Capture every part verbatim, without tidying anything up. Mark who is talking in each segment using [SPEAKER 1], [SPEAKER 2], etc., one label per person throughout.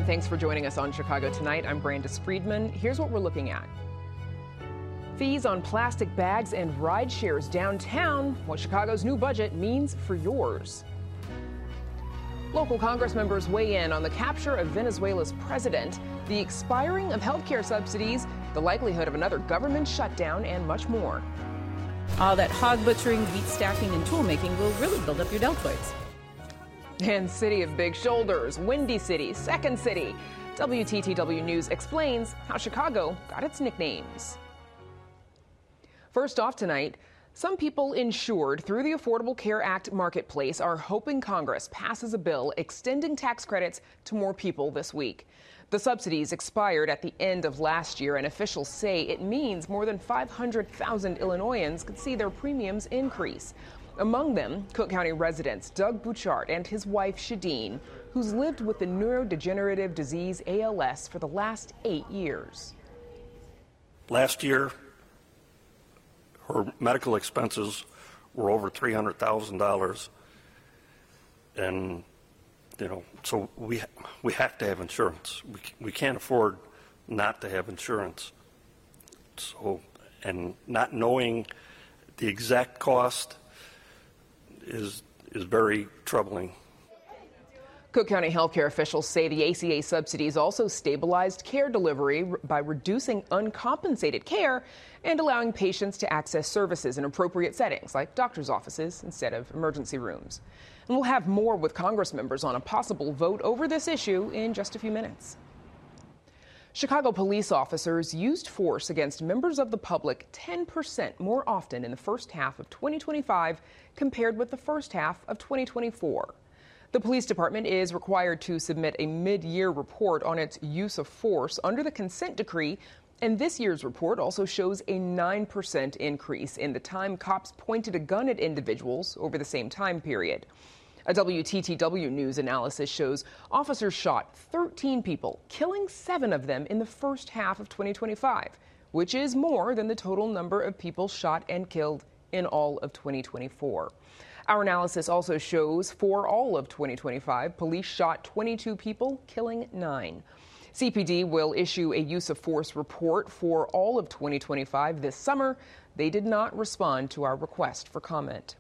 [SPEAKER 1] Thanks for joining us on Chicago Tonight. I'm Brandis Friedman. Here's what we're looking at. Fees on plastic bags and ride shares downtown, what Chicago's new budget means for yours. Local Congress members weigh in on the capture of Venezuela's president, the expiring of health care subsidies, the likelihood of another government shutdown, and much more.
[SPEAKER 2] All that hog butchering, wheat stacking, and tool making will really build up your deltoids.
[SPEAKER 1] And City of Big Shoulders, Windy City, Second City. W T T W News explains how Chicago got its nicknames. First off tonight, some people insured through the Affordable Care Act marketplace are hoping Congress passes a bill extending tax credits to more people this week. The subsidies expired at the end of last year, and officials say it means more than five hundred thousand Illinoisans could see their premiums increase. Among them, Cook County residents Doug Bouchard and his wife Shadeen, who's lived with the neurodegenerative disease A L S for the last eight years.
[SPEAKER 3] Last year, her medical expenses were over three hundred thousand dollars, and you know, so we we have to have insurance. We we can't afford not to have insurance. So, and not knowing the exact cost is is very troubling.
[SPEAKER 1] Cook County healthcare officials say the A C A subsidies also stabilized care delivery by reducing uncompensated care and allowing patients to access services in appropriate settings like doctor's offices instead of emergency rooms. And we'll have more with Congress members on a possible vote over this issue in just a few minutes. Chicago police officers used force against members of the public ten percent more often in the first half of twenty twenty-five compared with the first half of twenty twenty-four. The police department is required to submit a mid-year report on its use of force under the consent decree, and this year's report also shows a nine percent increase in the time cops pointed a gun at individuals over the same time period. A W T T W News analysis shows officers shot thirteen people, killing seven of them in the first half of twenty twenty-five, which is more than the total number of people shot and killed in all of twenty twenty-four. Our analysis also shows for all of twenty twenty-five, police shot twenty-two people, killing nine. C P D will issue a use of force report for all of twenty twenty-five this summer. They did not respond to our request for comment.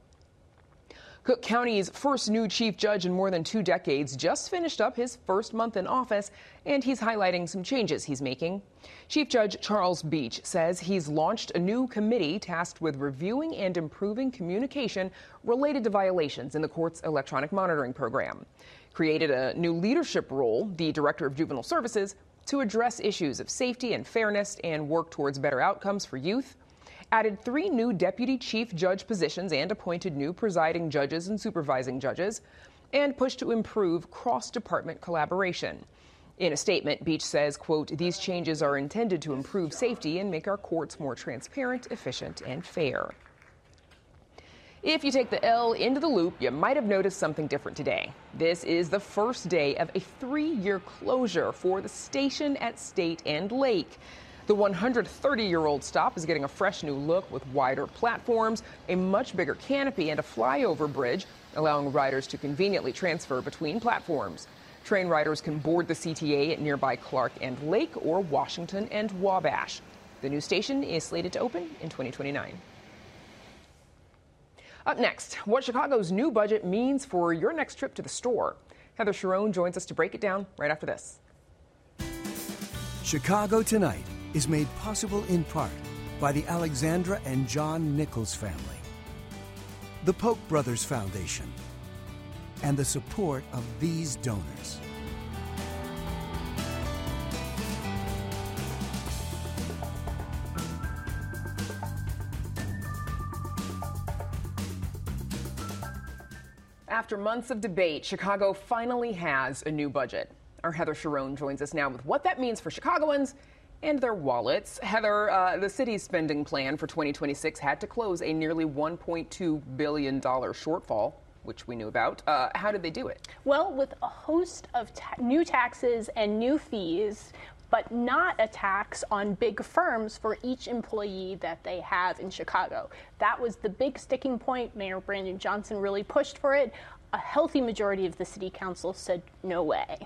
[SPEAKER 1] Cook County's first new chief judge in more than two decades just finished up his first month in office, and he's highlighting some changes he's making. Chief Judge Charles Beach says he's launched a new committee tasked with reviewing and improving communication related to violations in the court's electronic monitoring program. Created a new leadership role, the Director of Juvenile Services, to address issues of safety and fairness and work towards better outcomes for youth. Added three new deputy chief judge positions and appointed new presiding judges and supervising judges, and pushed to improve cross-department collaboration. In a statement, Beach says, quote, "These changes are intended to improve safety and make our courts more transparent, efficient, and fair." If you take the L into the Loop, you might have noticed something different today. This is the first day of a three-year closure for the station at State and Lake. The one hundred thirty-year-old stop is getting a fresh new look with wider platforms, a much bigger canopy, and a flyover bridge, allowing riders to conveniently transfer between platforms. Train riders can board the C T A at nearby Clark and Lake or Washington and Wabash. The new station is slated to open in twenty twenty-nine. Up next, what Chicago's new budget means for your next trip to the store. Heather Cherone joins us to break it down right after this.
[SPEAKER 4] Chicago Tonight is made possible in part by the Alexandra and John Nichols family, the Polk Brothers Foundation, and the support of these donors.
[SPEAKER 1] After months of debate, Chicago finally has a new budget. Our Heather Cherone joins us now with what that means for Chicagoans and their wallets. Heather, uh, the city's spending plan for twenty twenty-six had to close a nearly one point two billion dollars shortfall, which we knew about. Uh, how did they do it?
[SPEAKER 5] Well, with a host of ta- new taxes and new fees, but not a tax on big firms for each employee that they have in Chicago. That was the big sticking point. Mayor Brandon Johnson really pushed for it. A healthy majority of the city council said no way.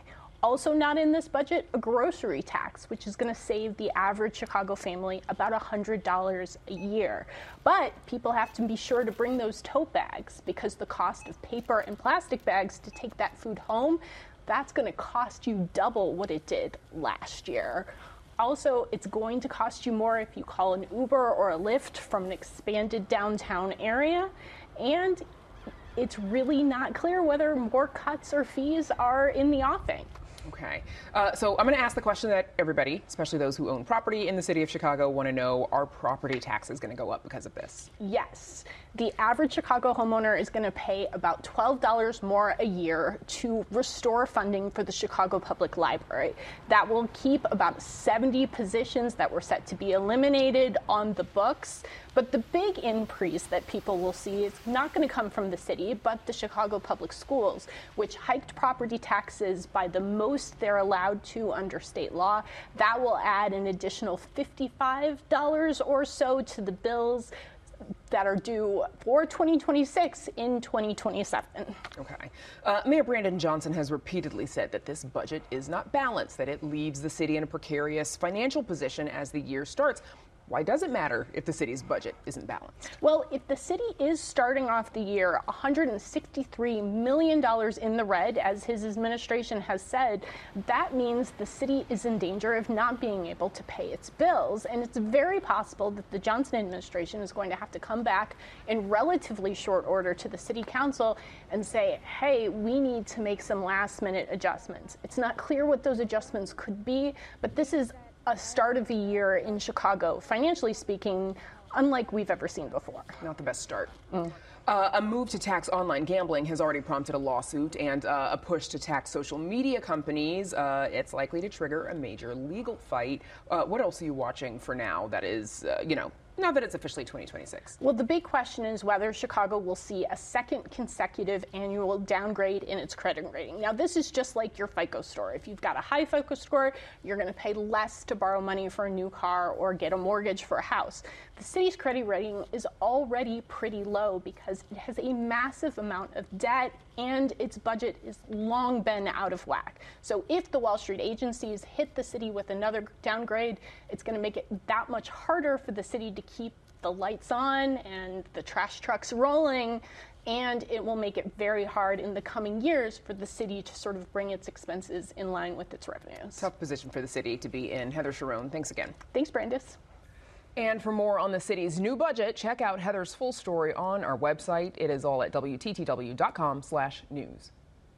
[SPEAKER 5] Also not in this budget, a grocery tax, which is going to save the average Chicago family about one hundred dollars a year. But people have to be sure to bring those tote bags because the cost of paper and plastic bags to take that food home, that's going to cost you double what it did last year. Also, it's going to cost you more if you call an Uber or a Lyft from an expanded downtown area. And it's really not clear whether more cuts or fees are in the offing.
[SPEAKER 1] Okay. Uh, so I'm going to ask the question that everybody, especially those who own property in the city of Chicago, want to know: are property taxes going to go up because of this?
[SPEAKER 5] Yes. The average Chicago homeowner is going to pay about twelve dollars more a year to restore funding for the Chicago Public Library. That will keep about seventy positions that were set to be eliminated on the books. But the big increase that people will see is not going to come from the city, but the Chicago Public Schools, which hiked property taxes by the most they're allowed to under state law. That will add an additional fifty-five dollars or so to the bills that are due for twenty twenty-six in twenty twenty-seven.
[SPEAKER 1] Okay. Uh, Mayor Brandon Johnson has repeatedly said that this budget is not balanced, that it leaves the city in a precarious financial position as the year starts. Why does it matter if the city's budget isn't balanced?
[SPEAKER 5] Well, if the city is starting off the year one hundred sixty-three million dollars in the red, as his administration has said, that means the city is in danger of not being able to pay its bills. And it's very possible that the Johnson administration is going to have to come back in relatively short order to the city council and say, hey, we need to make some last minute adjustments. It's not clear what those adjustments could be, but this is a start of the year in Chicago, financially speaking, unlike we've ever seen before.
[SPEAKER 1] Not the best start. Mm. Uh, a move to tax online gambling has already prompted a lawsuit, and uh, a push to tax social media companies. Uh, it's likely to trigger a major legal fight. Uh, what else are you watching for now that is, uh, you know, now that it's officially twenty twenty-six?
[SPEAKER 5] Well, the big question is whether Chicago will see a second consecutive annual downgrade in its credit rating. Now, this is just like your FICO score. If you've got a high FICO score, you're going to pay less to borrow money for a new car or get a mortgage for a house. The city's credit rating is already pretty low because it has a massive amount of debt and its budget is long been out of whack. So if the Wall Street agencies hit the city with another downgrade, it's going to make it that much harder for the city to keep the lights on and the trash trucks rolling, and it will make it very hard in the coming years for the city to sort of bring its expenses in line with its revenues.
[SPEAKER 1] Tough position for the city to be in. Heather Cherone, thanks again.
[SPEAKER 5] Thanks, Brandis.
[SPEAKER 1] And for more on the city's new budget, check out Heather's full story on our website. It is all at W T T W dot com slash news.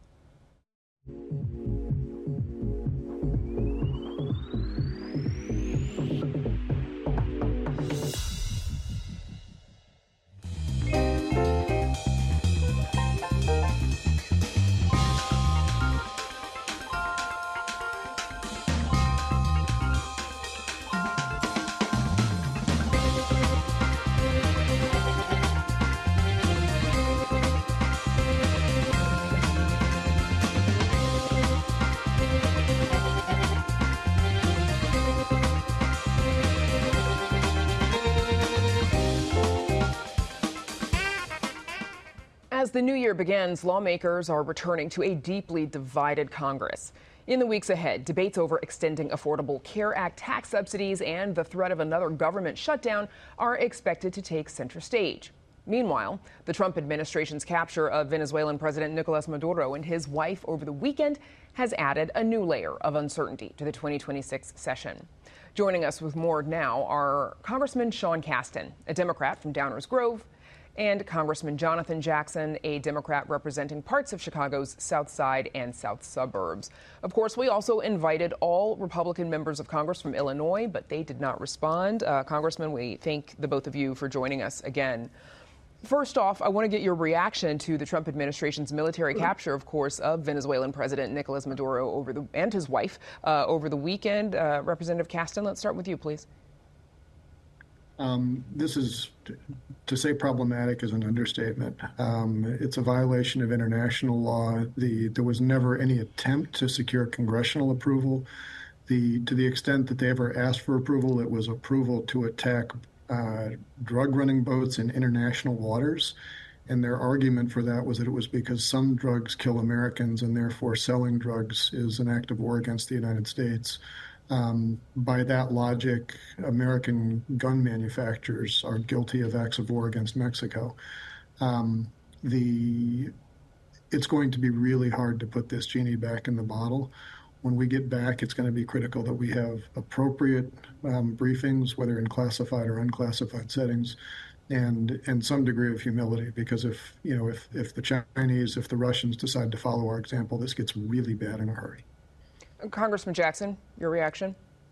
[SPEAKER 1] As the new year begins, lawmakers are returning to a deeply divided Congress. In the weeks ahead, debates over extending Affordable Care Act tax subsidies and the threat of another government shutdown are expected to take center stage. Meanwhile, the Trump administration's capture of Venezuelan President Nicolas Maduro and his wife over the weekend has added a new layer of uncertainty to the twenty twenty-six session. Joining us with more now are Congressman Sean Casten, a Democrat from Downers Grove, and Congressman Jonathan Jackson, a Democrat representing parts of Chicago's South Side and South Suburbs. Of course, we also invited all Republican members of Congress from Illinois, but they did not respond. Uh, Congressman, we thank the both of you for joining us again. First off, I want to get your reaction to the Trump administration's military capture, of course, of Venezuelan President Nicolas Maduro over the, and his wife uh, over the weekend. Uh, Representative Casten, let's start with you, please.
[SPEAKER 6] Um, this is, to say problematic is an understatement. Um, it's a violation of international law. The, there was never any attempt to secure congressional approval. The, to the extent that they ever asked for approval, it was approval to attack uh, drug running boats in international waters. And their argument for that was that it was because some drugs kill Americans and therefore selling drugs is an act of war against the United States. Um, by that logic, American gun manufacturers are guilty of acts of war against Mexico. Um, the it's going to be really hard to put this genie back in the bottle. When we get back, it's going to be critical that we have appropriate um, briefings, whether in classified or unclassified settings, and and some degree of humility. Because if you know if if the Chinese, if the Russians decide to follow our example, this gets really bad in a hurry.
[SPEAKER 1] Congressman Jackson, your reaction?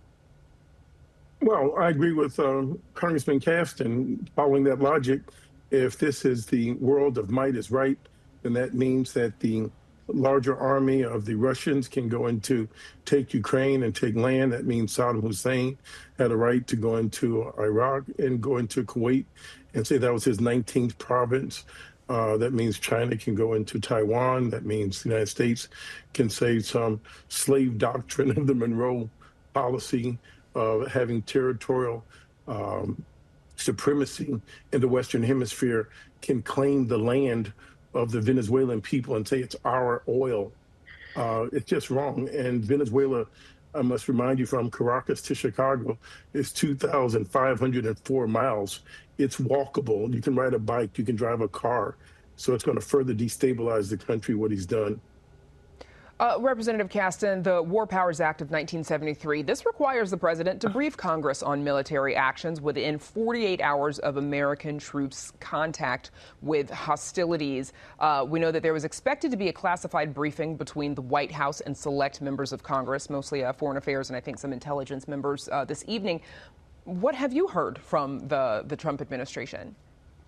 [SPEAKER 7] Well, I agree with uh, Congressman Casten. Following that logic, if this is the world of might is right, then that means that the larger army of the Russians can go into take Ukraine and take land. That means Saddam Hussein had a right to go into Iraq and go into Kuwait and say that was his nineteenth province. Uh, that means China can go into Taiwan. That means the United States can say some slave doctrine of the Monroe policy of having territorial um, supremacy in the Western Hemisphere, can claim the land of the Venezuelan people and say it's our oil. Uh, it's just wrong. And Venezuela, I must remind you, from Caracas to Chicago is two thousand five hundred four miles. It's walkable. You can ride a bike. You can drive a car. So it's going to further destabilize the country, what he's done.
[SPEAKER 1] Uh, Representative Casten, the War Powers Act of nineteen seventy-three, this requires the president to brief Congress on military actions within forty-eight hours of American troops' contact with hostilities. Uh, we know that there was expected to be a classified briefing between the White House and select members of Congress, mostly uh, foreign affairs and I think some intelligence members uh, this evening. What have you heard from the, the Trump administration?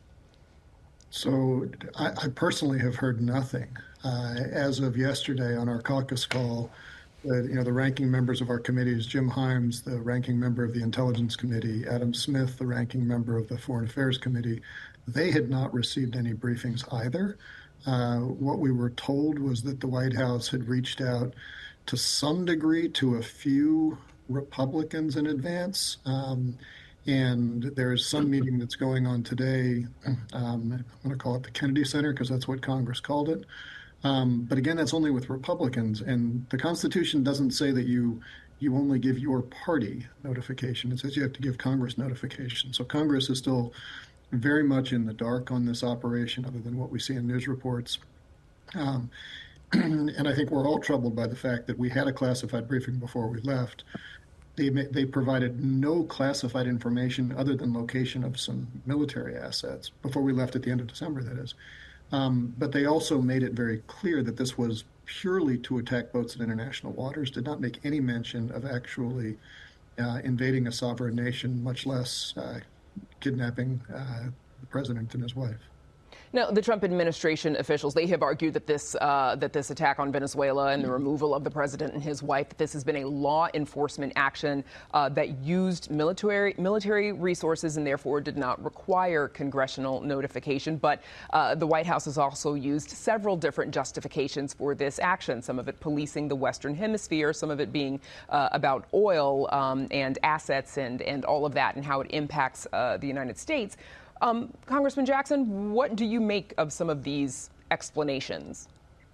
[SPEAKER 6] So I, I personally have heard nothing. Uh, as of yesterday on our caucus call, uh, you know, the ranking members of our committees, Jim Himes, the ranking member of the Intelligence Committee, Adam Smith, the ranking member of the Foreign Affairs Committee, they had not received any briefings either. Uh, what we were told was that the White House had reached out to some degree to a few Republicans in advance. Um, And there's some meeting that's going on today. Um, I'm going to call it the Kennedy Center because that's what Congress called it. Um, but again, that's only with Republicans. And the Constitution doesn't say that you you only give your party notification. It says you have to give Congress notification. So Congress is still very much in the dark on this operation, other than what we see in news reports. Um, and I think we're all troubled by the fact that we had a classified briefing before we left. They, they provided no classified information other than location of some military assets before we left at the end of December, that is. Um, but they also made it very clear that this was purely to attack boats in international waters, did not make any mention of actually uh, invading a sovereign nation, much less uh, kidnapping uh, the president and his wife.
[SPEAKER 1] Now, the Trump administration officials, they have argued that this uh, that this attack on Venezuela and the removal of the president and his wife, that this has been a law enforcement action uh, that used military military resources and therefore did not require congressional notification. But uh, the White House has also used several different justifications for this action, some of it policing the Western Hemisphere, some of it being uh, about oil um, and assets and, and all of that and how it impacts uh, the United States. Um, Congressman Jackson, what do you make of some of these explanations?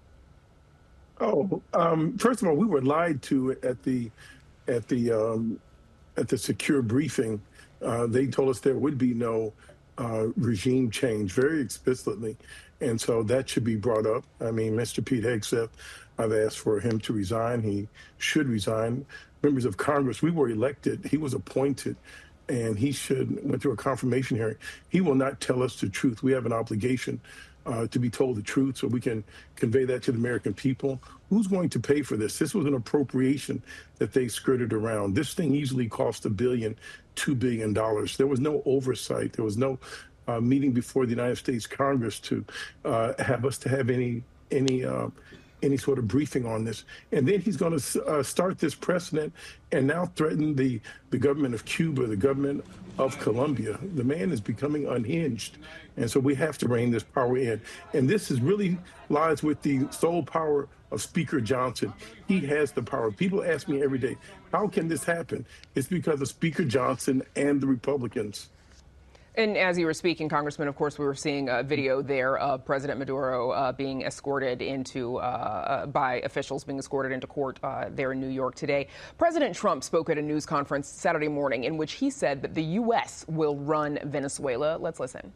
[SPEAKER 7] Oh, um, first of all, we were lied to at the at the um, at the secure briefing. Uh, they told us there would be no uh, regime change very explicitly, and so that should be brought up. I mean, Mister Pete Hegseth, I've asked for him to resign. He should resign. Members of Congress, we were elected. He was appointed. And he should went through a confirmation hearing. He will not tell us the truth. We have an obligation uh, to be told the truth so we can convey that to the American people. Who's going to pay for this? This was an appropriation that they skirted around. This thing easily cost a billion, two billion dollars. There was no oversight. There was no uh, meeting before the United States Congress to uh, have us to have any any. Uh, any sort of briefing on this. And then he's going to uh, start this precedent and now threaten the, the government of Cuba, the government of Colombia. The man is becoming unhinged. And so we have to rein this power in. And this is really lies with the sole power of Speaker Johnson. He has the power. People ask me every day, how can this happen? It's because of Speaker Johnson and the Republicans.
[SPEAKER 1] And as you were speaking, Congressman, of course, we were seeing a video there of President Maduro uh, being escorted into, uh, by officials being escorted into court uh, there in New York today. President Trump spoke at a news conference Saturday morning in which he said that the U S will run Venezuela. Let's listen.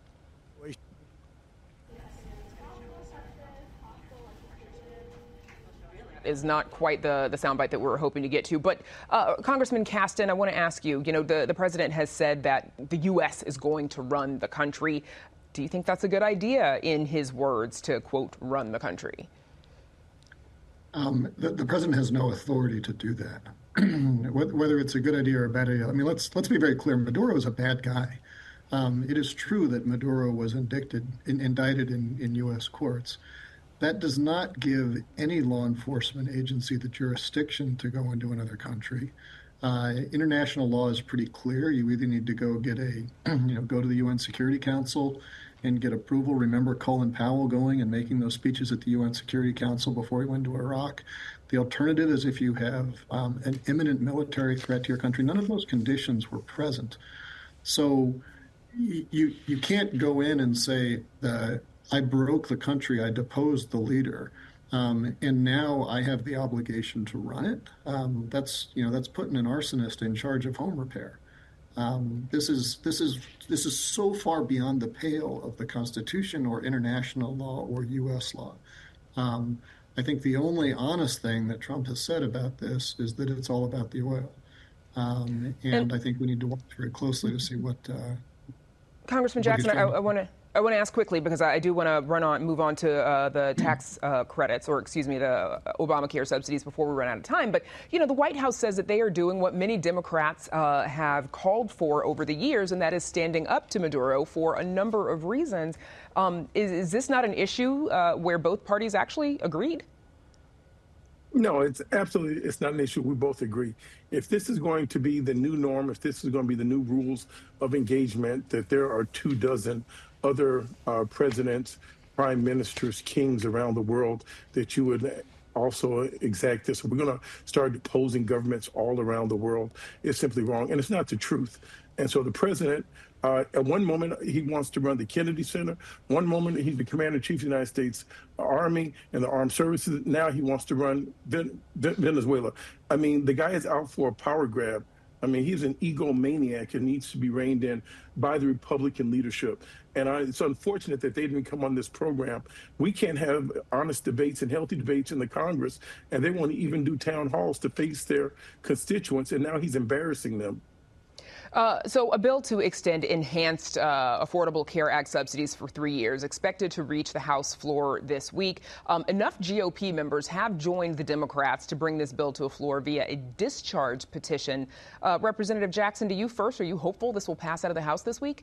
[SPEAKER 1] Is not quite the, the soundbite that we were hoping to get to. But uh, Congressman Casten, I want to ask you, you know, the, the president has said that the U S is going to run the country. Do you think that's a good idea, in his words, to, quote, run the country?
[SPEAKER 6] Um, the, the president has no authority to do that. Whether it's a good idea or a bad idea, I mean, let's let's be very clear. Maduro is a bad guy. Um, it is true that Maduro was indicted, in, indicted in, in U S courts. That does not give any law enforcement agency the jurisdiction to go into another country. Uh, international law is pretty clear. You either need to go get a, you know, go to the U N Security Council and get approval. Remember Colin Powell going and making those speeches at the U N Security Council before he went to Iraq. The alternative is if you have um, an imminent military threat to your country. None of those conditions were present. So you you can't go in and say that I broke the country, I deposed the leader, um, and now I have the obligation to run it. Um, that's you know that's putting an arsonist in charge of home repair. Um, this is this is this is so far beyond the pale of the Constitution or international law or U S law. Um, I think the only honest thing that Trump has said about this is that it's all about the oil, um, and, and I think we need to watch very closely to see what. Uh,
[SPEAKER 1] Congressman Jackson, I, I want to. I want to ask quickly, because I do want to run on, move on to uh, the tax uh, credits, or excuse me, the Obamacare subsidies before we run out of time. But, you know, the White House says that they are doing what many Democrats uh, have called for over the years, and that is standing up to Maduro for a number of reasons. Um, is, is this not an issue uh, where both parties actually agreed?
[SPEAKER 7] No, it's absolutely, it's not an issue. We both agree. If this is going to be the new norm, if this is going to be the new rules of engagement, that there are two dozen other uh, presidents, prime ministers, kings around the world, that you would also exact this. We're going to start deposing governments all around the world. It's simply wrong, and it's not the truth. And so the president, uh, at one moment, he wants to run the Kennedy Center. One moment, he's the commander-in-chief of the United States Army and the armed services. Now he wants to run Venezuela. I mean, the guy is out for a power grab. I mean, he's an egomaniac and needs to be reined in by the Republican leadership. And I, it's unfortunate that they didn't come on this program. We can't have honest debates and healthy debates in the Congress, and they won't even do town halls to face their constituents, and now he's embarrassing them.
[SPEAKER 1] Uh, so a bill to extend enhanced uh, Affordable Care Act subsidies for three years expected to reach the House floor this week. Um, enough G O P members have joined the Democrats to bring this bill to a floor via a discharge petition. Uh, Representative Jackson, to you first. Are you hopeful this will pass out of the House this week?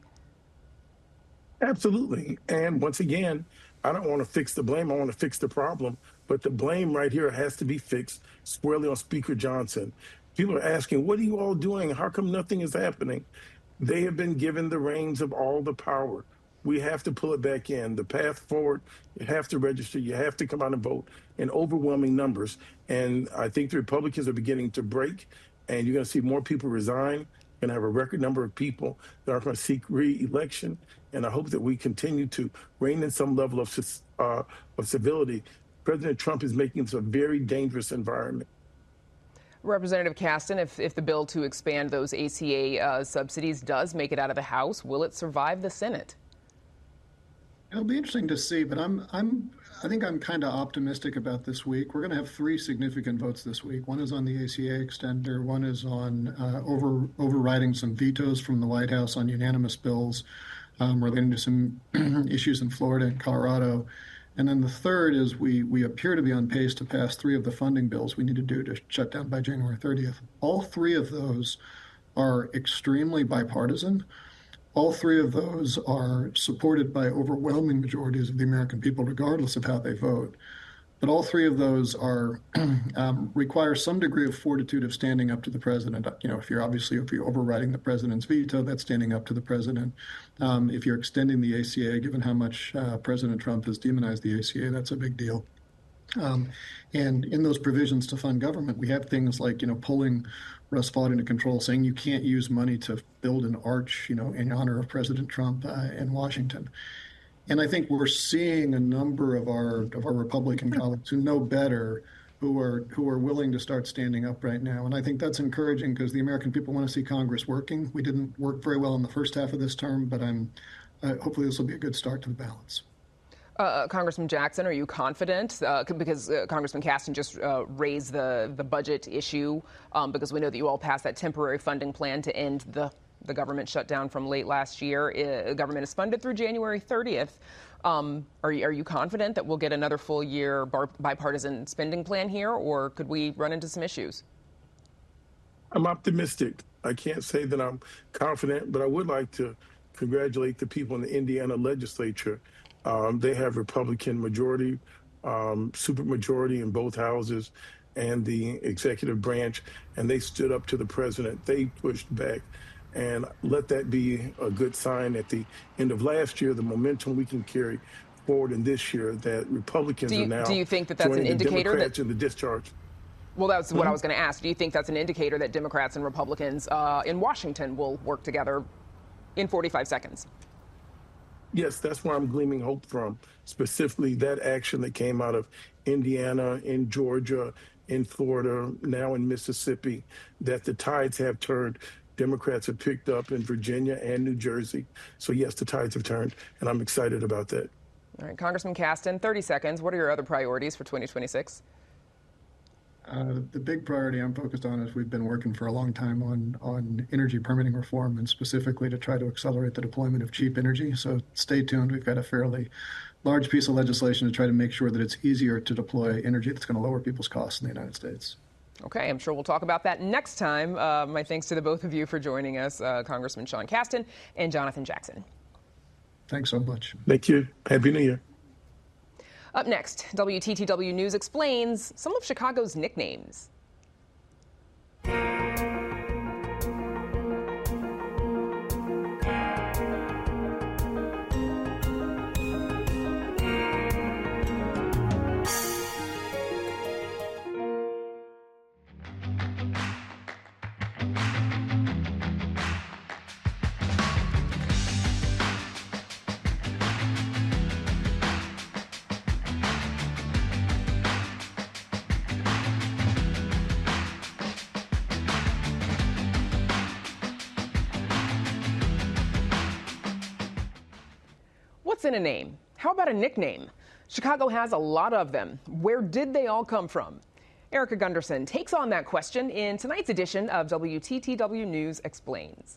[SPEAKER 7] Absolutely. And once again, I don't want to fix the blame. I want to fix the problem. But the blame right here has to be fixed squarely on Speaker Johnson. People are asking, what are you all doing? How come nothing is happening? They have been given the reins of all the power. We have to pull it back in. The path forward, you have to register. You have to come out and vote in overwhelming numbers. And I think the Republicans are beginning to break, and you're going to see more people resign. You're going to have a record number of people that are going to seek re-election. And I hope that we continue to rein in some level of, uh, of civility. President Trump is making this a very dangerous environment.
[SPEAKER 1] Representative Casten, if, if the bill to expand those A C A uh, subsidies does make it out of the House, will it survive the Senate?
[SPEAKER 6] It'll be interesting to see, but I'm I'm I think I'm kind of optimistic about this week. We're going to have three significant votes this week. One is on the A C A extender. One is on uh, over overriding some vetoes from the White House on unanimous bills um, relating to some issues in Florida and Colorado. And then the third is we we appear to be on pace to pass three of the funding bills we need to do to shut down by January thirtieth. All three of those are extremely bipartisan. All three of those are supported by overwhelming majorities of the American people, regardless of how they vote. But all three of those are um, require some degree of fortitude of standing up to the president. You know, if you're obviously if you're overriding the president's veto, that's standing up to the president. Um, if you're extending the A C A, given how much uh, President Trump has demonized the A C A, that's a big deal. Um, and in those provisions to fund government, we have things like, you know, pulling Russ Vought into control, saying you can't use money to build an arch, you know, in honor of President Trump uh, in Washington. And I think we're seeing a number of our of our Republican colleagues who know better, who are who are willing to start standing up right now. And I think that's encouraging because the American people want to see Congress working. We didn't work very well in the first half of this term, but I'm uh, hopefully this will be a good start to the balance.
[SPEAKER 1] Uh, Congressman Jackson, are you confident? Uh, because uh, Congressman Casten just uh, raised the, the budget issue um, because we know that you all passed that temporary funding plan to end the, the government shutdown from late last year. Uh, government is funded through January thirtieth. Um, are, you, are you confident that we'll get another full year bar- bipartisan spending plan here, or could we run into some issues?
[SPEAKER 7] I'm optimistic. I can't say that I'm confident, but I would like to congratulate the people in the Indiana legislature. Um, they have Republican majority, um, super majority in both houses and the executive branch, and they stood up to the president. They pushed back, and let that be a good sign at the end of last year, the momentum we can carry forward in this year, that Republicans
[SPEAKER 1] do you,
[SPEAKER 7] are now
[SPEAKER 1] do you think that that's an indicator
[SPEAKER 7] Democrats
[SPEAKER 1] that
[SPEAKER 7] in the discharge?
[SPEAKER 1] Well, that's
[SPEAKER 7] Mm-hmm.
[SPEAKER 1] what I was going to ask. Do you think that's an indicator that Democrats and Republicans uh, in Washington will work together in forty-five seconds?
[SPEAKER 7] Yes, that's where I'm gleaming hope from, specifically that action that came out of Indiana, in Georgia, in Florida, now in Mississippi, that the tides have turned. Democrats have picked up in Virginia and New Jersey. So, yes, the tides have turned, and I'm excited about that.
[SPEAKER 1] All right, Congressman Casten, thirty seconds. What are your other priorities for twenty twenty-six?
[SPEAKER 6] Uh, the big priority I'm focused on is we've been working for a long time on, on energy permitting reform and specifically to try to accelerate the deployment of cheap energy. So stay tuned. We've got a fairly large piece of legislation to try to make sure that it's easier to deploy energy that's going to lower people's costs in the United States.
[SPEAKER 1] Okay, I'm sure we'll talk about that next time. Uh, my thanks to the both of you for joining us, uh, Congressman Sean Casten and Jonathan Jackson.
[SPEAKER 6] Thanks so much.
[SPEAKER 7] Thank you. Happy New Year.
[SPEAKER 1] Up next, W T T W News explains some of Chicago's nicknames. What's in a name? How about a nickname? Chicago has a lot of them. Where did they all come from? Erica Gunderson takes on that question in tonight's edition of W T T W News Explains.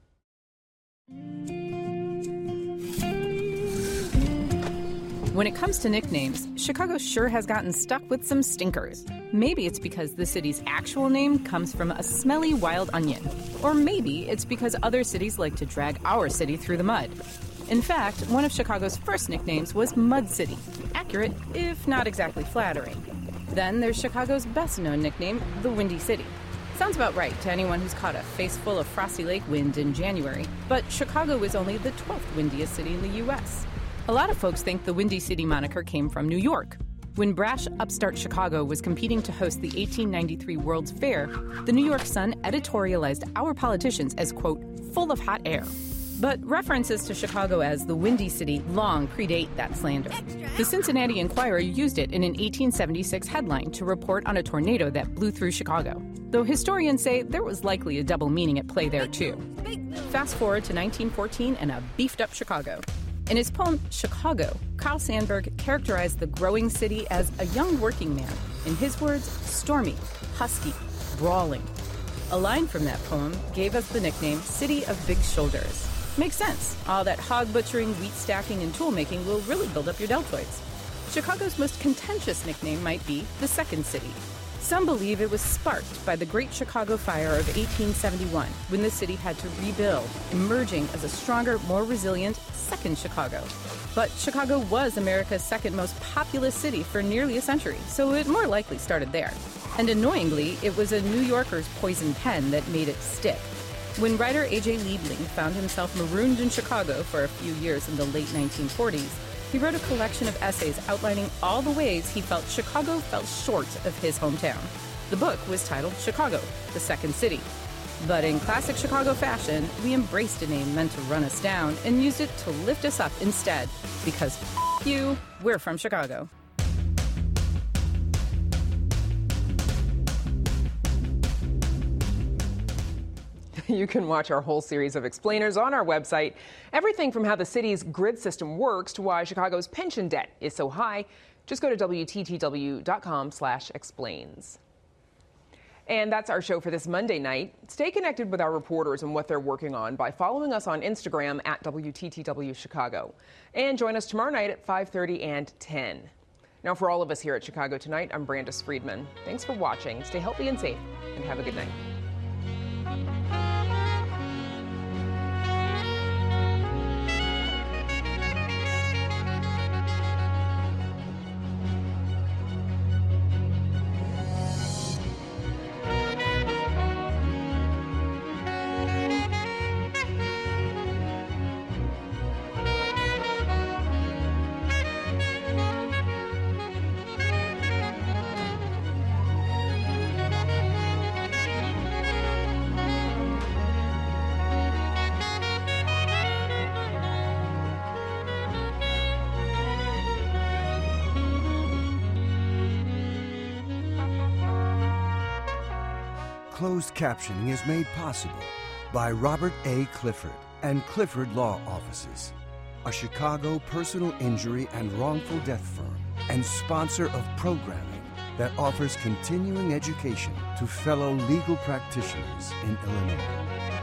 [SPEAKER 2] When it comes to nicknames, Chicago sure has gotten stuck with some stinkers. Maybe it's because the city's actual name comes from a smelly wild onion. Or maybe it's because other cities like to drag our city through the mud. In fact, one of Chicago's first nicknames was Mud City. Accurate, if not exactly flattering. Then there's Chicago's best-known nickname, the Windy City. Sounds about right to anyone who's caught a face full of frosty lake wind in January, but Chicago is only the twelfth windiest city in the U S. A lot of folks think the Windy City moniker came from New York. When brash upstart Chicago was competing to host the eighteen ninety-three World's Fair, the New York Sun editorialized our politicians as, quote, full of hot air. But references to Chicago as the Windy City long predate that slander. The Cincinnati Enquirer used it in an eighteen seventy-six headline to report on a tornado that blew through Chicago, though historians say there was likely a double meaning at play there, too. Fast forward to nineteen fourteen and a beefed-up Chicago. In his poem, Chicago, Carl Sandburg characterized the growing city as a young working man. In his words, stormy, husky, brawling. A line from that poem gave us the nickname City of Big Shoulders. Makes sense. All that hog butchering, wheat stacking, and tool making will really build up your deltoids. Chicago's most contentious nickname might be the Second City. Some believe it was sparked by the Great Chicago Fire of eighteen seventy-one, when the city had to rebuild, emerging as a stronger, more resilient Second Chicago. But Chicago was America's second most populous city for nearly a century, so it more likely started there. And annoyingly, it was a New Yorker's poison pen that made it stick. When writer A J Liebling found himself marooned in Chicago for a few years in the late nineteen forties, He wrote a collection of essays outlining all the ways he felt Chicago fell short of his hometown. The book was titled Chicago, the Second City. But in classic Chicago fashion, we embraced a name meant to run us down and used it to lift us up instead, because f*** you, we're from Chicago.
[SPEAKER 1] You can watch our whole series of explainers on our website. Everything from how the city's grid system works to why Chicago's pension debt is so high. Just go to W T T W dot com slash explains. And that's our show for this Monday night. Stay connected with our reporters and what they're working on by following us on Instagram at W T T W Chicago. And join us tomorrow night at five thirty and ten. Now, for all of us here at Chicago Tonight, I'm Brandis Friedman. Thanks for watching. Stay healthy and safe, and have a good night.
[SPEAKER 4] Closed captioning is made possible by Robert A. Clifford and Clifford Law Offices, a Chicago personal injury and wrongful death firm and sponsor of programming that offers continuing education to fellow legal practitioners in Illinois.